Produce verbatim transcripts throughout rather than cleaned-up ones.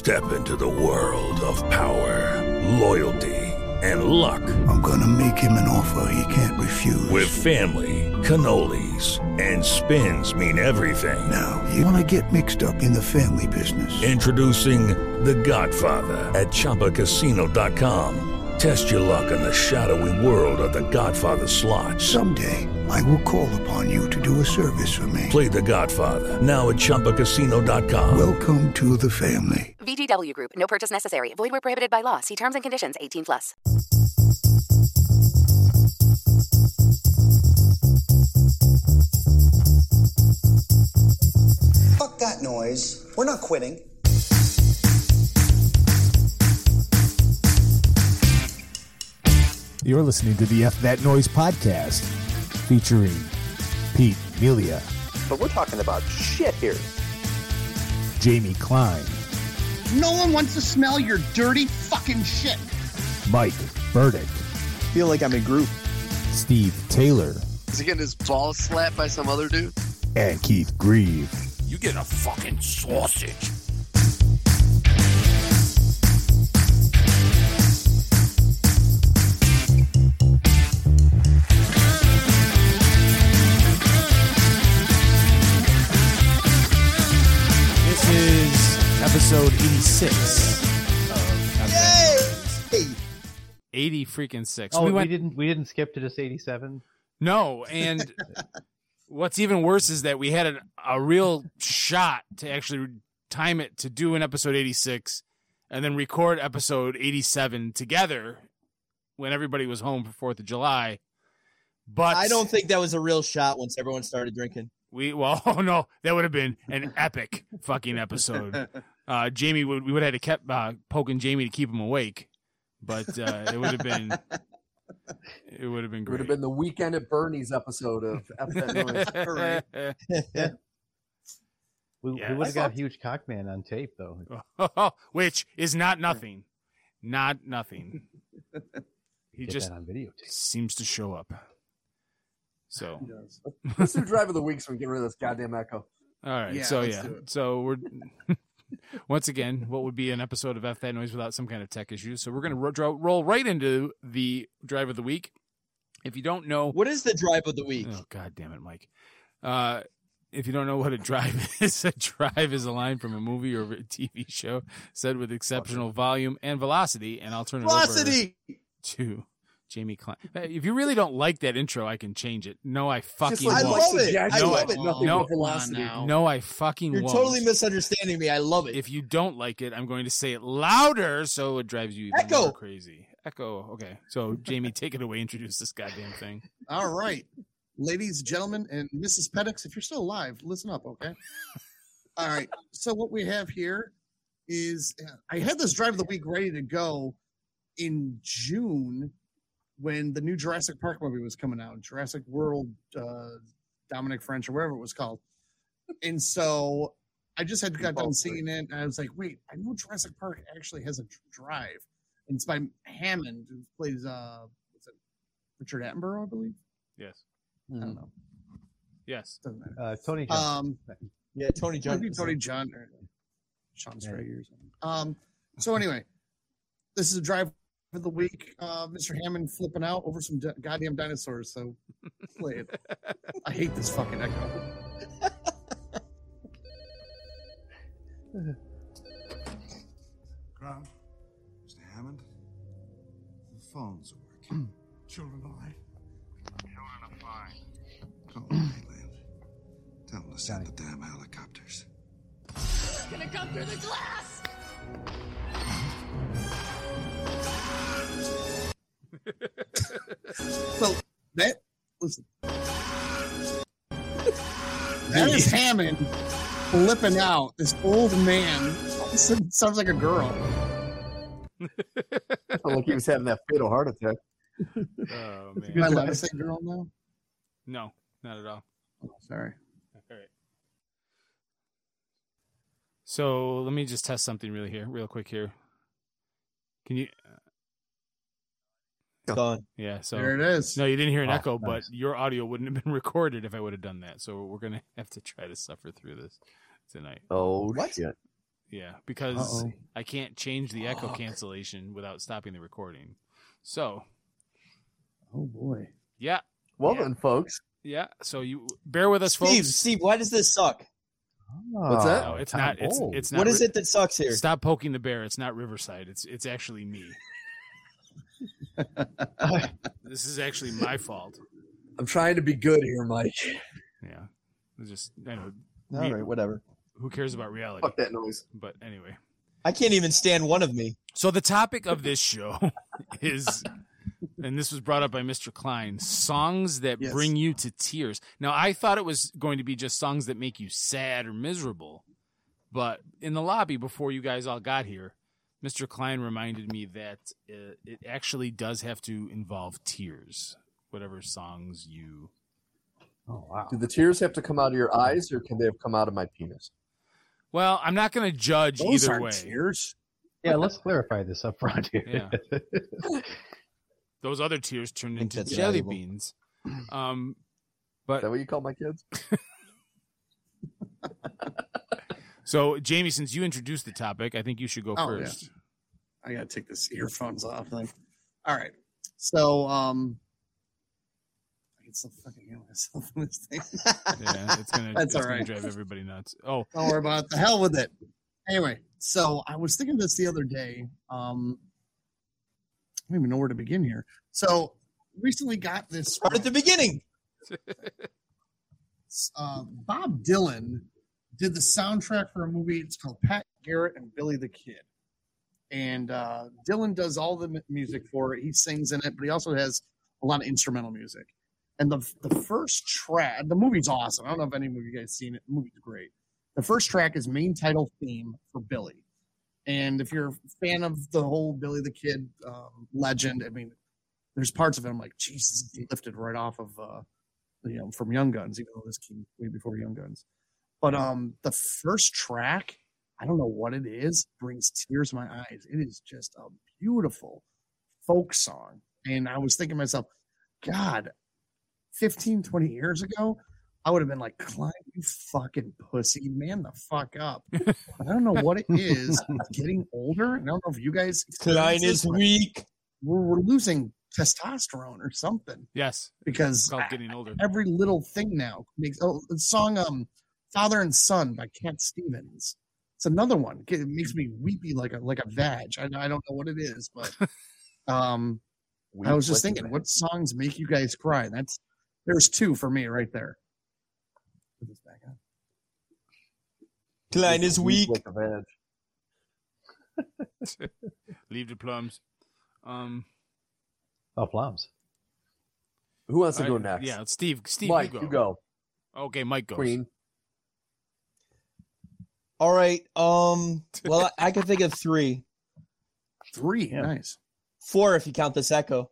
Step into the world of power, loyalty, and luck. I'm gonna make him an offer he can't refuse. With family, cannolis, and spins mean everything. Now, you wanna get mixed up in the family business. Introducing The Godfather at Chumba Casino dot com. Test your luck in the shadowy world of The Godfather slot. Someday, I will call upon you to do a service for me. Play The Godfather, now at Chumba Casino dot com. Welcome to the family. V G W Group. No purchase necessary. Void where prohibited by law. See terms and conditions. eighteen plus. Fuck that noise. We're not quitting. You're listening to the F That Noise podcast, featuring Pete Melia. But we're talking about shit here. Jamie Klein. No one wants to smell your dirty fucking shit. Mike Burdick. Feel like I'm in group. Steve Taylor. Is he getting his balls slapped by some other dude? And Keith Grieve. You get a fucking sausage. This is episode eighty-six of F That Noise. eighty freaking six. Oh, we, we, went, didn't we didn't skip to just eighty-seven? No, and what's even worse is that we had a, a real shot to actually time it to do an episode eighty-six and then record episode eighty-seven together when everybody was home for fourth of July. But I don't think that was a real shot once everyone started drinking. We well, oh no, that would have been an epic fucking episode. Uh, Jamie would we would have had to kept uh, poking Jamie to keep him awake, but uh, it would have been it would have been It great. would have been the Weekend at Bernie's episode of F That Noise. We, Yeah, we would I have got thought- Huge Cockman on tape though. Which is not nothing, not nothing. He Get just that on videotape. seems to show up. So Let's do Drive of the Week so we can get rid of this goddamn echo. all right, Yeah, so let's yeah, do it. so we're once again, what would be an episode of F That Noise without some kind of tech issues? So we're gonna ro- dro- roll right into the Drive of the Week. If you don't know, What is the drive of the week? oh god damn it, Mike. Uh, if you don't know what a drive is, a drive is a line from a movie or a T V show said with exceptional volume and velocity. And I'll turn it Velocity! over to Jamie Klein. If you really don't like that intro, I can change it. No, I fucking Just like I won't. love it. Jack- I No, love I- it. Nothing no, but velocity. now. No, I fucking You're won't. totally misunderstanding me. I love it. If you don't like it, I'm going to say it louder so it drives you even Echo. more crazy. Echo. Okay. So, Jamie, take it away. Introduce this goddamn thing. All right. Ladies, gentlemen, and Missus Pettix, if you're still alive, listen up, okay? All right. So what we have here is uh, I had this drive of the week ready to go in June when the new Jurassic Park movie was coming out, Jurassic World, uh, Dominic French, or whatever it was called. And so I just had got done seeing it, and I was like, wait, I know Jurassic Park actually has a drive. And it's by Hammond, who plays, uh, what's it, Richard Attenborough, I believe? Yes. I don't know. Yes. Doesn't matter. Uh, Tony Johnson. Um, yeah, Tony John. Maybe Tony John or Sean Strager or something. Um, so anyway, this is a drive of the week. Uh, Mister Hammond flipping out over some d- goddamn dinosaurs. So play it. I hate this fucking echo. Crown, Mister Hammond, the phones are working. Children all right? Children are fine. Call Mainland. Tell them to send the damn helicopters. It's gonna come through the glass! So that listen. That is Hammond flipping out. This old man sounds like a girl. Like he was having that fatal heart attack. Oh, man. Am I allowed to say girl now? No, not at all. Oh, sorry. All right. So let me just test something really here, real quick here. Can you? Gone. Yeah. So There it is. No, you didn't hear an Oh, echo, nice. but your audio wouldn't have been recorded if I would have done that. So we're gonna have to try to suffer through this tonight. Oh, What? shit. Yeah, because Uh-oh. I can't change the echo cancellation without stopping the recording. So, oh boy. Yeah. Well yeah. then, folks. Yeah. So you bear with us, Steve, folks. Steve, why does this suck? What's that? No, it's not. It's it's not. What is it that sucks here? Stop poking the bear. It's not Riverside. It's it's actually me. This is actually my fault. I'm trying to be good here, Mike. Yeah. It's just I know. All re- right, whatever. Who cares about reality? Fuck that noise. But anyway. I can't even stand one of me. So the topic of this show is, and this was brought up by Mister Klein, songs that Yes. bring you to tears. Now, I thought it was going to be just songs that make you sad or miserable. But in the lobby before you guys all got here, Mister Klein reminded me that uh, it actually does have to involve tears, whatever songs you... Oh, wow. Do the tears have to come out of your eyes, or can they have come out of my penis? Well, I'm not going to judge Those either aren't way. tears. Yeah, let's clarify this up front here. Yeah. Those other tears turned think into that's jelly valuable. beans. Um, Is but that what you call my kids? so, Jamie, since you introduced the topic, I think you should go Oh, first. I gotta take this earphones off then. All right. So um I can still fucking hear myself in this thing. Yeah, it's gonna, That's it's all gonna right. drive everybody nuts. Oh, Don't worry about it. The hell with it. Anyway, so I was thinking this the other day. Um I don't even know where to begin here. So recently got this Start at the beginning. uh, Bob Dylan did the soundtrack for a movie. It's called Pat Garrett and Billy the Kid. And uh, Dylan does all the m- music for it. He sings in it, but he also has a lot of instrumental music. And the the first track, the movie's awesome. I don't know if any of you guys seen it. The movie's great. The first track is main title theme for Billy. And if you're a fan of the whole Billy the Kid um, legend, I mean, there's parts of it I'm like, Jesus, it's lifted right off of, uh, you know, from Young Guns, even though this came way before Young Guns. But um, the first track, I don't know what it is, brings tears to my eyes. It is just a beautiful folk song. And I was thinking to myself, God, fifteen, twenty years ago, I would have been like, Klein, you fucking pussy, man the fuck up. But I don't know what it is. It's getting older. And I don't know if you guys. Klein experience this, is but weak. We're, we're losing testosterone or something yes, because it's called getting older. every little thing now makes. Oh, the song um, "Father and Son" by Cat Stevens. It's another one. It makes me weepy like a like a vag. I, I don't know what it is, but um, I was just thinking, what songs make you guys cry? That's there's two for me right there. Put this back on. Klein is weak. Like a vag. Leave the plums. Um, Oh, plums. Who wants to I- go next? Yeah, Steve. Steve, Mike, you go. you go. Okay, Mike goes. Queen. All right. Um. Well, I, I can think of three, Three, Yeah. nice. four if you count this echo.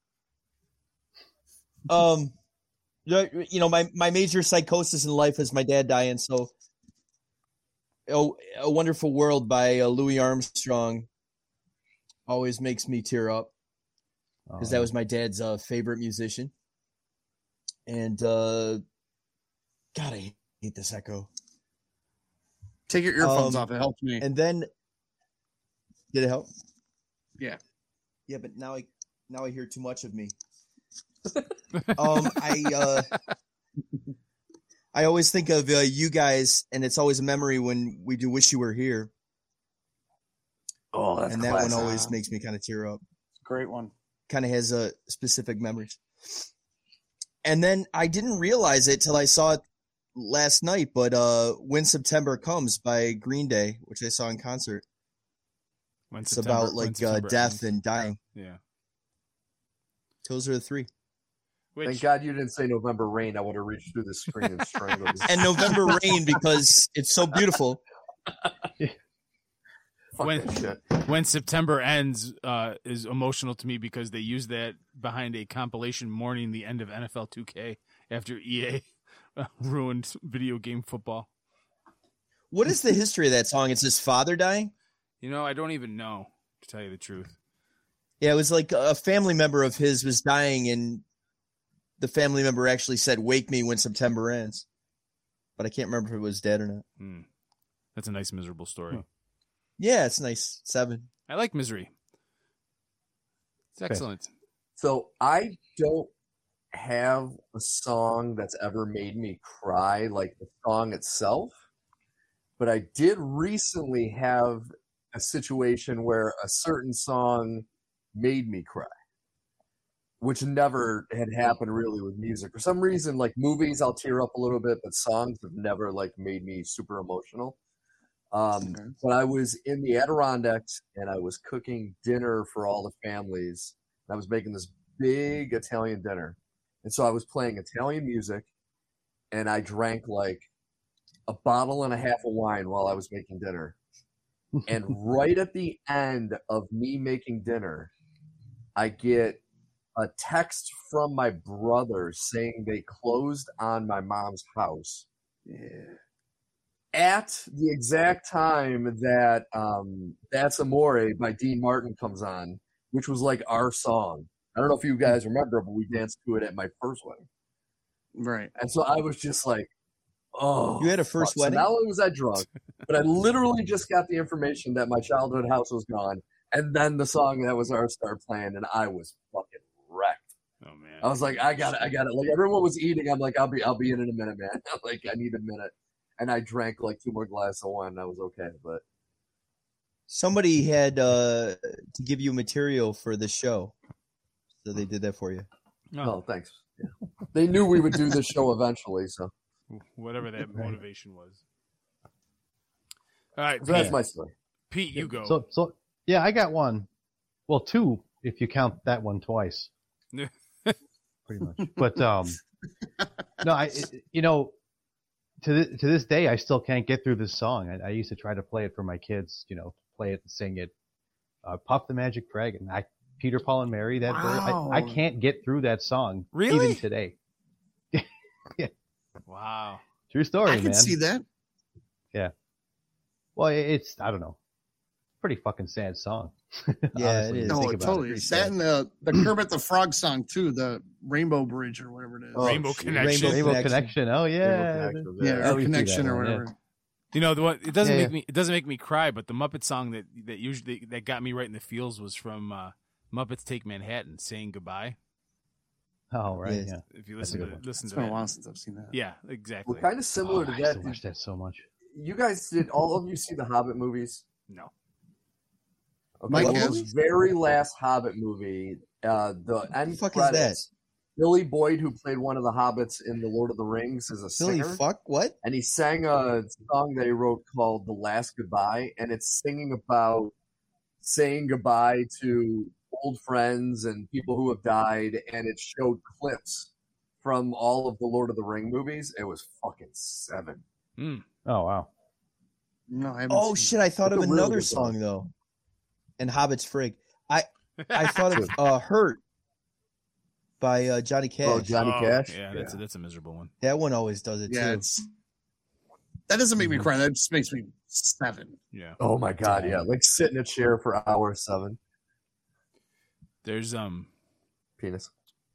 Um, you you know, my my major psychosis in life is my dad dying. So, oh, A Wonderful World by uh, Louis Armstrong always makes me tear up because that was my dad's uh, favorite musician. And uh, God, I hate this echo. Take your earphones Um, off. It helps me. And then, did it help? Yeah. Yeah, but now I now I hear too much of me. um, I uh, I always think of uh, you guys, and it's always a memory when we do "Wish You Were Here," Oh, that's and that classic. one always makes me kind of tear up. Great one. Kind of has a uh, specific memories. And then I didn't realize it till I saw it last night, but uh, "When September Comes" by Green Day, which I saw in concert. When It's September- about when like uh, September death ends. and dying. Yeah. Those are the three. Which, Thank God you didn't say November Rain. I would have reached through the screen and strangled you. And November Rain because it's so beautiful. Fuck when that shit. when September ends uh, is emotional to me because they use that behind a compilation mourning the end of N F L two K after E A uh, ruined video game football. What is the history of that song? It's his father dying? You know, I don't even know, to tell you the truth. Yeah, it was like a family member of his was dying, and the family member actually said, "Wake me when September ends." But I can't remember if it was dead or not. Hmm. That's a nice miserable story. Yeah, it's nice. Seven. I like Misery. It's excellent. So I don't have a song that's ever made me cry like the song itself, but I did recently have a situation where a certain song made me cry, which never had happened really with music. For some reason, like movies, I'll tear up a little bit, but songs have never like made me super emotional. Um, okay. But I was in the Adirondacks and I was cooking dinner for all the families. I was making this big Italian dinner. And so I was playing Italian music and I drank like a bottle and a half of wine while I was making dinner. And right at the end of me making dinner, I get a text from my brother saying they closed on my mom's house. Yeah. At the exact time that um, That's Amore by Dean Martin comes on, which was like our song. I don't know if you guys remember, but we danced to it at my first wedding. Right. And so I was just like, oh. You had a first fuck. wedding? So not only was I drunk, but I literally just got the information that my childhood house was gone. And then the song That Was Our started playing, and I was fucking wrecked. Oh, man. I was like, I got it, I got it. Like, everyone was eating. I'm like, I'll be I'll be in in a minute, man. Like, I need a minute. And I drank like two more glasses of wine, and I was okay. But somebody had uh, to give you material for the show, so they did that for you. Oh, oh thanks. Yeah. They knew we would do this show eventually, so whatever that motivation was. All right, so that's my story. Pete, you go. So, so yeah, I got one. Well, two if you count that one twice. Pretty much. But um, no, I you know. To this, to this day, I still can't get through this song. I, I used to try to play it for my kids, you know, play it and sing it. Uh, Puff the Magic Dragon, I, Peter, Paul, and Mary. That wow. bird, I, I can't get through that song, really, even today. Yeah. Wow, true story, man. I can man. see that. Yeah. Well, it's I don't know, pretty fucking sad song. Yeah, it is. No, it totally is. That and the the Kermit the Frog song too, the Rainbow Bridge or whatever it is. Oh, Rainbow Connection. Rainbow, Rainbow Connection. Connection. Oh yeah, Connection. yeah, yeah or Connection or whatever. Yeah. You know the one. It doesn't yeah, make yeah. me. It doesn't make me cry. But the Muppet song that that usually that got me right in the feels was from uh, Muppets Take Manhattan, "Saying Goodbye." Oh right, yes. yeah. If you listen to listen it's to been that. a while since I've seen that. Yeah, exactly. Well, kind of similar oh, to I that. used to watch that so much. You guys did all of you see the Hobbit movies? No. Okay, Mike well, has? the very last Hobbit movie, uh, the end the fuck credits, is that? Billy Boyd, who played one of the hobbits in The Lord of the Rings, is a Billy singer. fuck what? And he sang a song that he wrote called "The Last Goodbye," and it's singing about saying goodbye to old friends and people who have died, and it showed clips from all of the Lord of the Ring movies. It was fucking seven. Mm. Oh wow. No, I haven't Oh seen shit! I thought It's of a real another good song song. though. And Hobbit's Frig. I I thought of uh, "Hurt" by uh, Johnny Cash. Oh, Johnny Oh, Cash. Yeah, that's Yeah. A, that's a miserable one. That one always does it Yeah, too. it's that doesn't make me cry. That just makes me seven. Yeah. Oh my god, yeah, like sit in a chair for hour seven. There's um, Penis.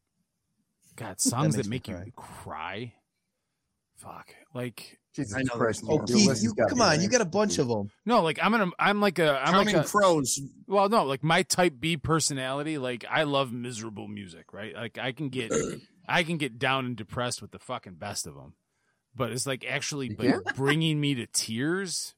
God, songs that, makes me make cry. you cry. Fuck, like Jesus I know Christ! there's Oh, more. Your Keith, list you has gotta come be on! You nice. got a bunch of them. no, like I'm gonna, I'm like a, I'm Counting like a, Crows. well, no, like my type B personality. Like I love miserable music, right? Like I can get, I can get down and depressed with the fucking best of them, but it's like actually You like can? bringing me to tears.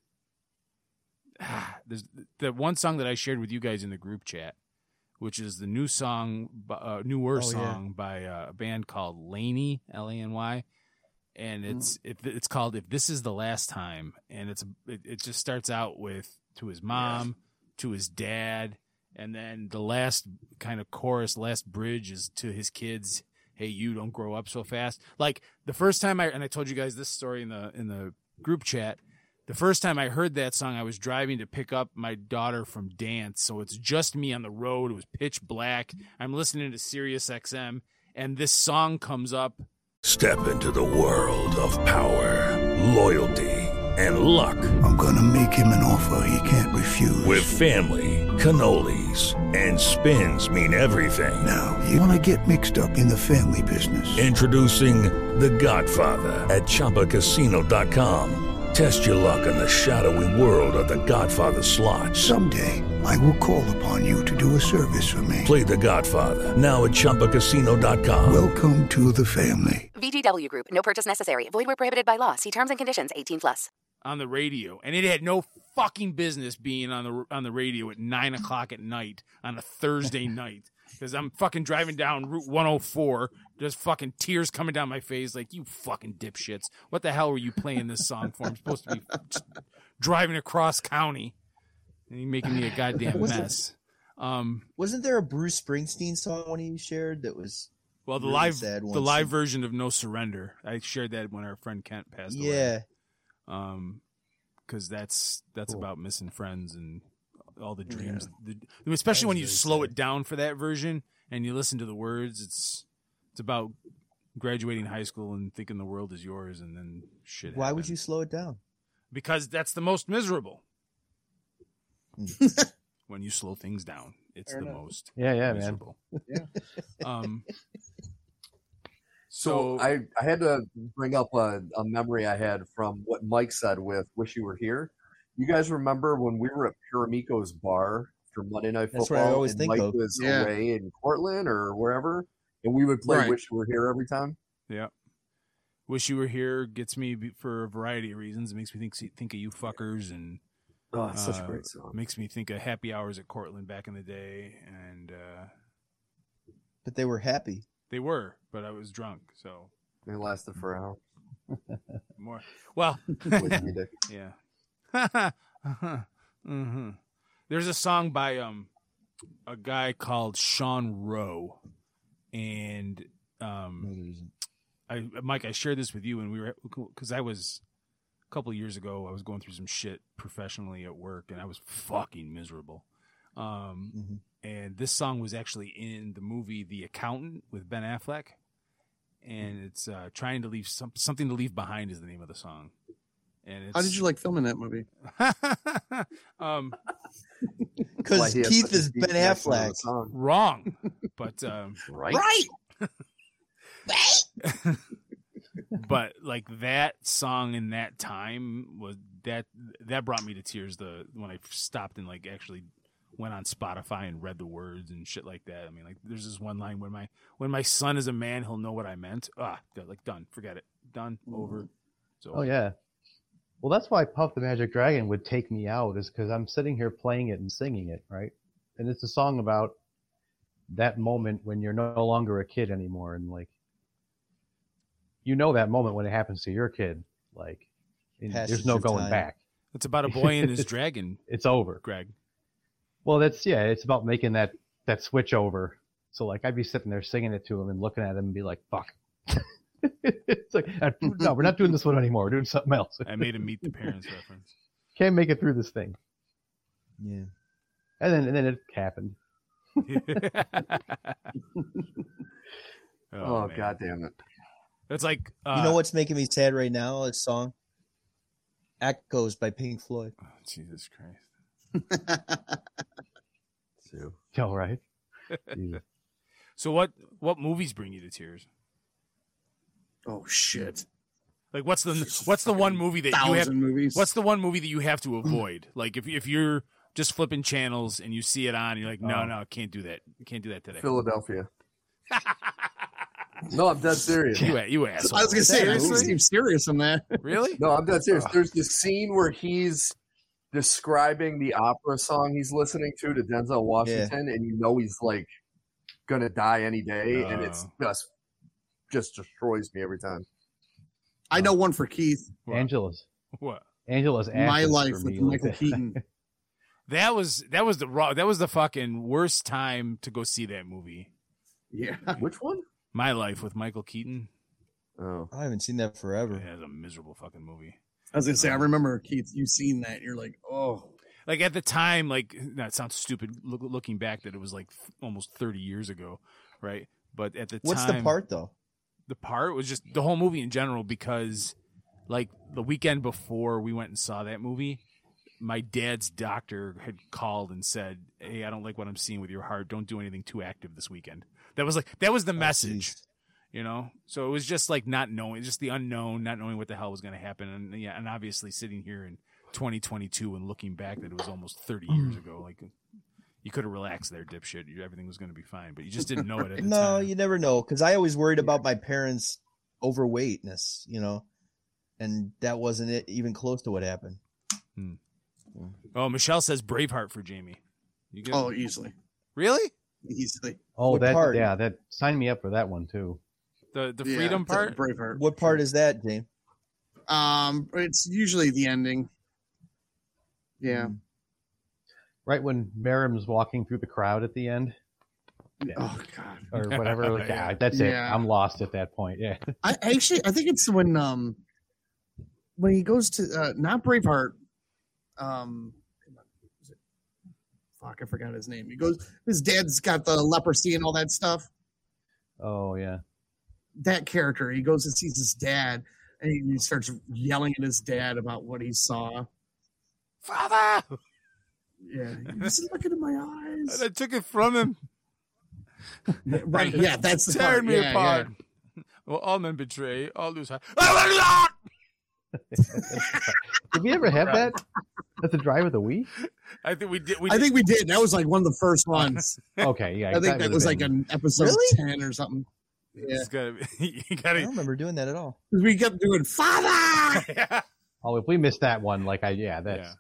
There's the one song that I shared with you guys in the group chat, which is the new song, uh, newer Oh, yeah. song by uh, a band called Laney, L A N Y, and it's it, it's called "If This Is the Last Time," and it's it, it just starts out with to his mom, to his dad, and then the last kind of chorus, last bridge is to his kids. Hey, you don't grow up so fast. Like the first time I and I told you guys this story in the in the group chat. The first time I heard that song, I was driving to pick up my daughter from dance. So it's just me on the road. It was pitch black. I'm listening to Sirius X M, and this song comes up. Step into the world of power, loyalty, and luck. I'm gonna make him an offer he can't refuse. With family, cannolis, and spins mean everything. Now, you wanna get mixed up in the family business. Introducing The Godfather at Chumba Casino dot com. Test your luck in the shadowy world of The Godfather slot. Someday, I will call upon you to do a service for me. Play The Godfather, now at Chumba Casino dot com. Welcome to the family. V G W Group. No purchase necessary. Void where prohibited by law. See terms and conditions. eighteen plus. On the radio, and it had no fucking business being on the on the radio at nine o'clock at night on a Thursday night, because I'm fucking driving down Route one oh four, just fucking tears coming down my face, like, you fucking dipshits, what the hell were you playing this song for? I'm supposed to be driving across county, and you're making me a goddamn mess. Um, Wasn't there a Bruce Springsteen song one of you shared that was? Well, the really live sad the live version of No Surrender, I shared that when our friend Kent passed away. Yeah. Um, because that's that's cool. About missing friends and all the dreams. Yeah. The, especially when you slow sad. It down for that version and you listen to the words. It's it's about graduating high school and thinking the world is yours, and then shit. Why happened. Would you slow it down? Because that's the most miserable. When you slow things down, it's Fair the enough. Most yeah, yeah, miserable. Man. Yeah. um. So, so I, I had to bring up a, a memory I had from what Mike said with Wish You Were Here. You guys remember when we were at Piramico's bar for Monday Night Football? That's what I always and think Mike of. was Yeah. away in Cortland or wherever, and we would play Right. Wish You Were Here every time? Yeah. Wish You Were Here gets me be- for a variety of reasons. It makes me think think of you fuckers, and Oh, it's such uh, a great song. Makes me think of happy hours at Cortland back in the day, and uh, But they were happy. they were, but I was drunk, so They lasted for an hour. more. Well, With you, Dick. yeah. hmm There's a song by um a guy called Sean Rowe, and um, I Mike, I shared this with you, and we were because I was a couple of years ago. I was going through some shit professionally at work, and I was fucking miserable. Um, mm-hmm. And this song was actually in the movie The Accountant with Ben Affleck, and it's uh, trying to leave some, something to leave behind is the name of the song. And it's, How did you like filming that movie? um, Because Keith is Ben Affleck. Wrong, but um, right, right. But like that song in that time was that that brought me to tears. The when I stopped and like actually went on Spotify and read the words and shit like that. I mean, like there's this one line when my when my son is a man, he'll know what I meant. Ah, like done, forget it, done, over. So oh yeah. Well, that's why Puff the Magic Dragon would take me out, is because I'm sitting here playing it and singing it, right? And it's a song about that moment when you're no longer a kid anymore, and like, you know that moment when it happens to your kid, like, there's no going time. back. It's about a boy and his dragon. It's over, Greg. Well, that's yeah. It's about making that that switch over. So like, I'd be sitting there singing it to him and looking at him and be like, "Fuck." It's like, no, we're not doing this one anymore. We're doing something else. I made him meet the parents reference. Can't make it through this thing. Yeah. And then and then it happened. oh, oh God damn it. It's like uh, you know what's making me sad right now? A song, "Echoes" by Pink Floyd. Oh, Jesus Christ. So. All right. So what what movies bring you to tears? Oh shit! Like what's the what's the one movie that you have? Movies. What's the one movie that you have to avoid? Like if if you're just flipping channels and you see it on, you're like, no, Oh. no, can't do that. Can't do that today. Philadelphia. No, I'm dead serious. You, you asshole. I was gonna say, you Seriously? seem serious on that. Really? No, I'm dead serious. Ugh. There's this scene where he's describing the opera song he's listening to to Denzel Washington, and you know he's like gonna die any day, and it's just just destroys me every time. I know one for Keith. What? Angela's. What? Angela's My Ashes Life for with me. Michael Keaton. That was that was the raw. That was the fucking worst time to go see that movie. Yeah. Which one? My Life with Michael Keaton. Oh, I haven't seen that forever. Yeah, it's a miserable fucking movie. I was gonna say, I Um, remember Keith. You seen that? You're like, oh. Like at the time, like that sounds stupid look, looking back that it was like th- almost thirty years ago, right? But at the What's time, the part though? The part was just the whole movie in general, because like the weekend before we went and saw that movie, my dad's doctor had called and said, "Hey, I don't like what I'm seeing with your heart. Don't do anything too active this weekend." That was like that was the message. You know, so it was just like not knowing, just the unknown, not knowing what the hell was going to happen, and yeah, and obviously sitting here in twenty twenty-two and looking back that it was almost thirty years ago, like you could have relaxed there, dipshit. Everything was going to be fine, but you just didn't know it at the no, time. you never know, because I always worried about my parents' overweightness, you know, and that wasn't it even close to what happened. Hmm. Oh, Michelle says Braveheart for Jamie. You get Oh, easily, really, easily. Oh, What that part? yeah, that sign me up for that one too. the the Yeah, freedom the part. Braveheart. What part is that, James? Um, it's usually the ending. Yeah. Right when Merrim's walking through the crowd at the end, Oh God. or whatever. Like, yeah, that's it. Yeah. I'm lost at that point. Yeah. I actually, I think it's when um when he goes to uh, not Braveheart. Um, is it- fuck, I forgot his name. He goes. His dad's got the leprosy and all that stuff. Oh yeah. That character, he goes and sees his dad, and he, he starts yelling at his dad about what he saw. Father, Yeah, he's looking in my eyes. and I took it from him. Right? Yeah, that's the tearing part. me Yeah, apart. yeah. Well, all men betray, all lose heart. Oh, Did we ever have that? That's a drive of the week. I think we did. We I did. think we did. That was like one of the first ones. Okay, yeah. I think that would've was like been- an episode Really? ten or something. Yeah, It's gotta be, you I gotta. don't remember doing that at all. we kept doing father. Yeah. Oh, if we missed that one, like I yeah, that's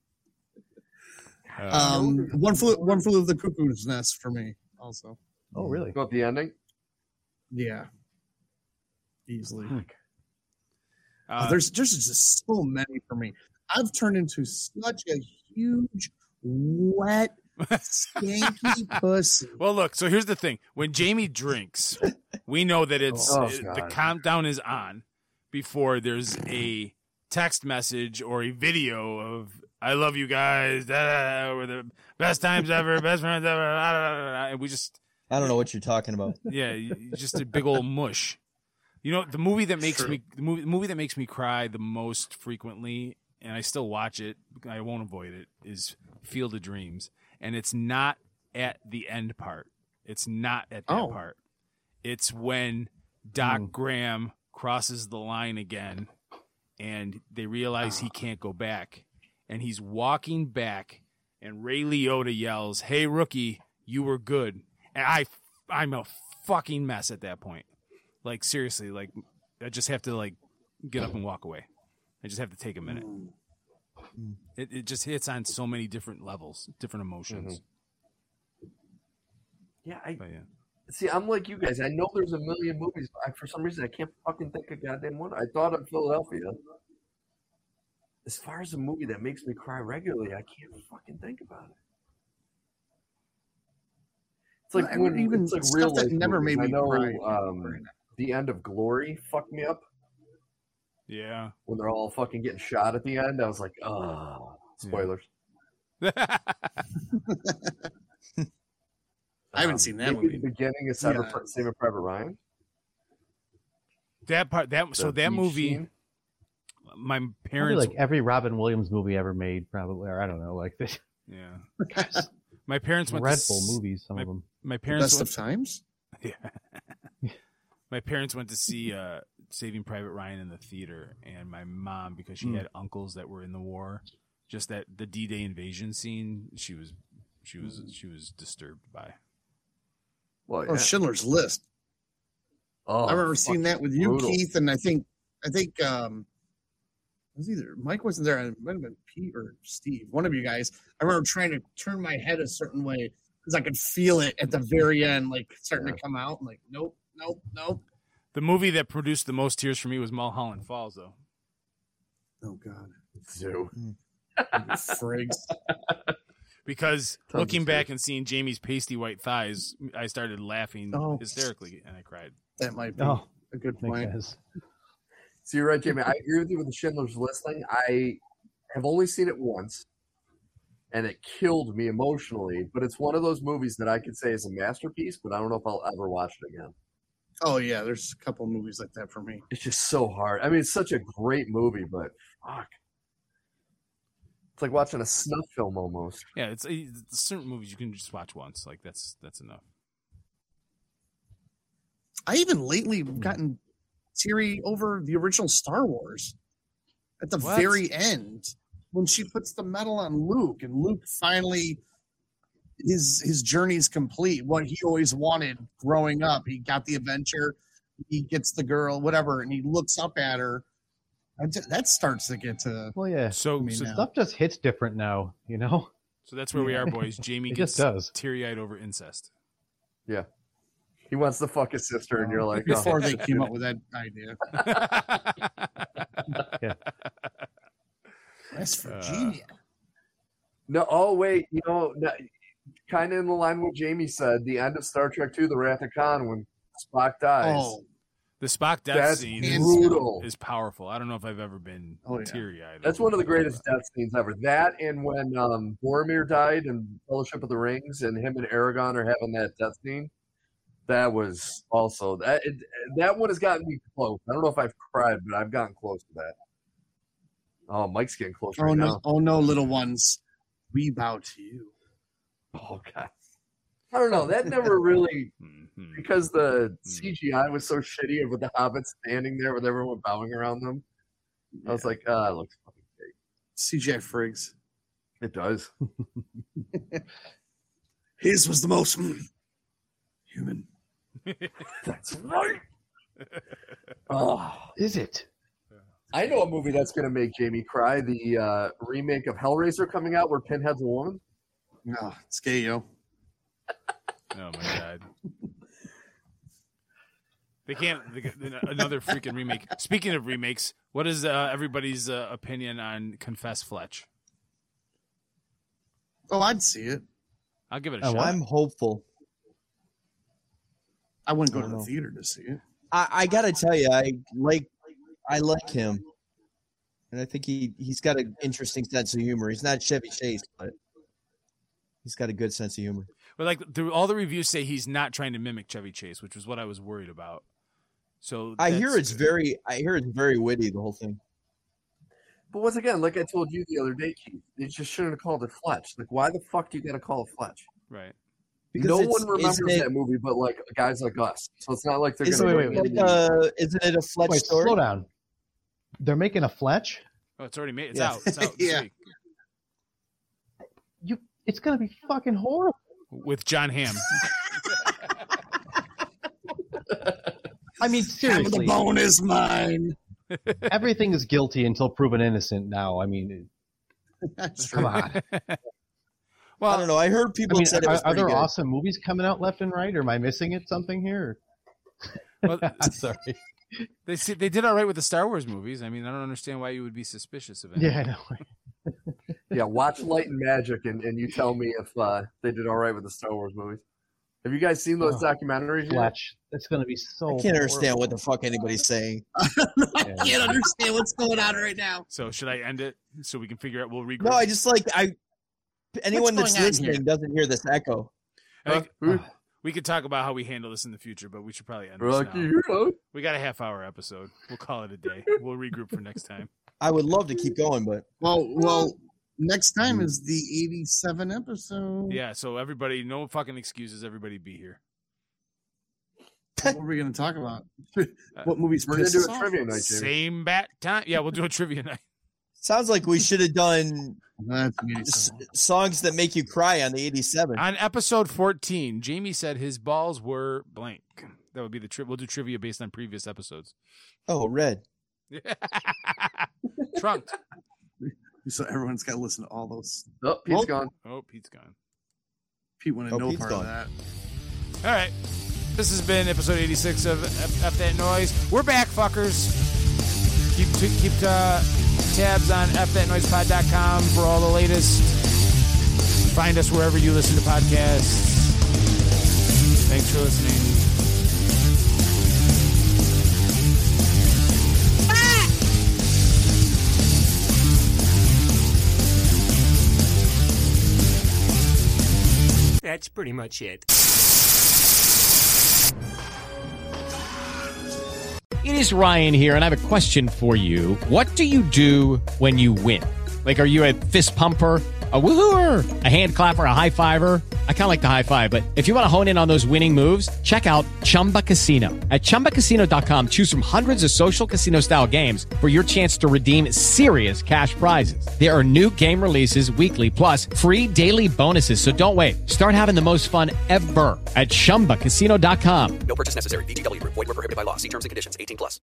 Yeah. Uh, Um, one flew, one flew of the cuckoo's nest for me. Also, oh really? About the ending? yeah, easily. uh, Oh, there's there's just so many for me. I've turned into such a huge, wet, skanky pussy. well, look. So here's the thing: when Jamie drinks, we know that it's Oh, uh, the God. countdown is on before there's a text message or a video of "I love you guys," da, da, da, we're the best times ever, best friends ever, da, da, da, da, and we just I don't know what you're talking about. yeah, you- you just a big old mush. You know, the movie that makes me the movie, the movie that makes me cry the most frequently, and I still watch it, I won't avoid it, is Field of Dreams. And it's not at the end part. It's not at that Oh. part. It's when Doc Mm. Graham crosses the line again and they realize he can't go back. And he's walking back and Ray Liotta yells, "Hey, rookie, you were good." And I, I'm a fucking mess at that point. Like, seriously, like, I just have to, like, get up and walk away. I just have to take a minute. It, it just hits on so many different levels, different emotions. Yeah, I But yeah. see. I'm like you guys. I know there's a million movies, but I, for some reason I can't fucking think of goddamn one. I thought of Philadelphia. As far as a movie that makes me cry regularly, I can't fucking think about it. It's like Well, when even it's like stuff real that life never movies. made I me know cry. um, The End of Glory fucked me up Yeah. when they're all fucking getting shot at the end. I was like, oh, spoilers. I haven't Um, seen that maybe movie. The beginning is Saving Yeah. Saving Private Ryan. That part, that so The that beach movie, scene. my Probably parents, like every Robin Williams movie ever made, probably, or I don't know, like this. yeah, my parents went to Dreadful s- movies, some my, of them. My parents Best went, of times. yeah. My parents went to see uh, Saving Private Ryan in the theater, and my mom, because she Hmm. had uncles that were in the war, just that the D-Day invasion scene, she was, she was, she was disturbed by. Well, Oh, Schindler's List. Oh, I remember seeing that with you, brutal. Keith, and I think I think um, it was either Mike wasn't there. It might have been Pete or Steve, one of you guys. I remember trying to turn my head a certain way because I could feel it at the very end, like starting Yeah. to come out. I'm like, nope, nope, nope. The movie that produced the most tears for me was Mulholland Falls, though. Oh God, Zoo. frigs. Because Tons looking of back and seeing Jamie's pasty white thighs, I started laughing Oh. hysterically, and I cried. That might be Oh, a good makes point. sense. So you're right, Jamie. I agree with you with the Schindler's List thing. I have only seen it once, and it killed me emotionally. But it's one of those movies that I could say is a masterpiece, but I don't know if I'll ever watch it again. Oh yeah, there's a couple of movies like that for me. It's just so hard. I mean, it's such a great movie, but fuck. It's like watching a snuff film almost. Yeah, it's, it's certain movies you can just watch once. Like that's that's enough. I even lately gotten teary over the original Star Wars at the What? very end when she puts the medal on Luke and Luke finally his his journey is complete. What he always wanted growing up, he got the adventure, he gets the girl, whatever, and he looks up at her. That starts to get to well, yeah. So, me so, now. Stuff just hits different now, you know. so that's where we are, boys. Jamie It gets just does. teary-eyed over incest. Yeah. He wants to fuck his sister, and you're like, oh. Before they came up with that idea. Yeah. West Uh, Virginia. No, oh, wait. You know, kind of in the line what Jamie said, the end of Star Trek two, The Wrath of Khan, when Spock dies. Oh, The Spock death That's scene is, brutal. is powerful. I don't know if I've ever been Oh, yeah. teary-eyed. That's over one of the that. greatest death scenes ever. That and when um, Boromir died in Fellowship of the Rings, and him and Aragorn are having that death scene. That was also that. It, that one has gotten me close. I don't know if I've cried, but I've gotten close to that. Oh, Mike's getting close oh right no, now. oh no, little ones, we bow to you. Oh god. I don't know. That never really Mhm. because the C G I was so shitty with the hobbits standing there with everyone bowing around them. I was like, ah, it looks fucking fake. C J Friggs. It does. His was the most mm, human. That's right. Oh, Is it? I know a movie that's going to make Jamie cry. The uh, remake of Hellraiser coming out where Pinhead's a woman. No, it's gay, yo. Oh my god. They can't. They, another freaking remake. Speaking of remakes, what is uh, everybody's uh, opinion on Confess Fletch? Oh, I'd see it. I'll give it a Oh, shot. I'm hopeful. I wouldn't go I to don't the know. theater to see it. I, I gotta tell you, I like, I like him, and I think he he's got an interesting sense of humor. He's not Chevy Chase, but he's got a good sense of humor. But like the, all the reviews say he's not trying to mimic Chevy Chase, which was what I was worried about. So I hear that's it's good. very, I hear it's very witty, the whole thing. But once again, like I told you the other day, Keith, they just shouldn't have called it Fletch. Like, why the fuck do you got to call it Fletch? right. Because no it's- one remembers isn't it- that movie, but like guys like us. So it's not like they're Isn't going wait, to. wait, it like a, isn't it a Fletch Wait, story? slow down. They're making a Fletch. Oh, it's already made. It's Yeah. out. It's out. this Yeah. week. You, it's gonna be fucking horrible. With John Hamm. I mean, Half of the seriously, bone is mine. everything is guilty until proven innocent. Now, I mean, That's come true. on. Well, I don't know. I heard I people mean, said it are, was are pretty there good. awesome movies coming out left and right, or am I missing it something here? well, I'm sorry. they see, they did all right with the Star Wars movies. I mean, I don't understand why you would be suspicious of it. Yeah, I know. Yeah, watch Light and Magic, and, and you tell me if uh, they did all right with the Star Wars movies. Have you guys seen those Oh, documentaries yet? Fletch. That's gonna be so. I can't understand horrible. what the fuck anybody's saying. I can't understand what's going on right now. So should I end it so we can figure out? We'll regroup. No, I just like I. Anyone What's that's going on listening here? doesn't hear this echo. I think Huh? we could talk about how we handle this in the future, but we should probably end We're this like, now. you know, We got a half hour episode. We'll call it a day. We'll regroup for next time. I would love to keep going, but Well, well, next time is the eighty-seven episode. Yeah. So everybody, no fucking excuses. Everybody be here. What are we going to talk about? What movies we're gonna pissed do us a off? trivia night, Jamie. Same bat time. Yeah, we'll do a trivia night. sounds like we should have done That's s- eighty-seven. songs that make you cry on the eighty-seven. On episode fourteen, Jamie said his balls were blank. That would be the trip. We'll do trivia based on previous episodes. Oh, red. Trunked. So everyone's got to listen to all those. Oh, Pete's Well- gone. Oh, Pete's gone. Pete wanted Oh, no Pete's part gone. of that. All right. This has been episode eighty-six of F, F That Noise. We're back, fuckers. Keep t- keep uh, tabs on f that noise pod dot com for all the latest. Find us wherever you listen to podcasts. Thanks for listening. That's pretty much it. It is Ryan here, and I have a question for you. What do you do when you win? Like, are you a fist pumper, a woohooer, a hand clapper, a high fiver? I kind of like the high five, but if you want to hone in on those winning moves, check out Chumba Casino. At chumba casino dot com, choose from hundreds of social casino style games for your chance to redeem serious cash prizes. There are new game releases weekly, plus free daily bonuses. So don't wait. Start having the most fun ever at chumba casino dot com. No purchase necessary. V G W Group. Void where prohibited by law. See terms and conditions. eighteen plus.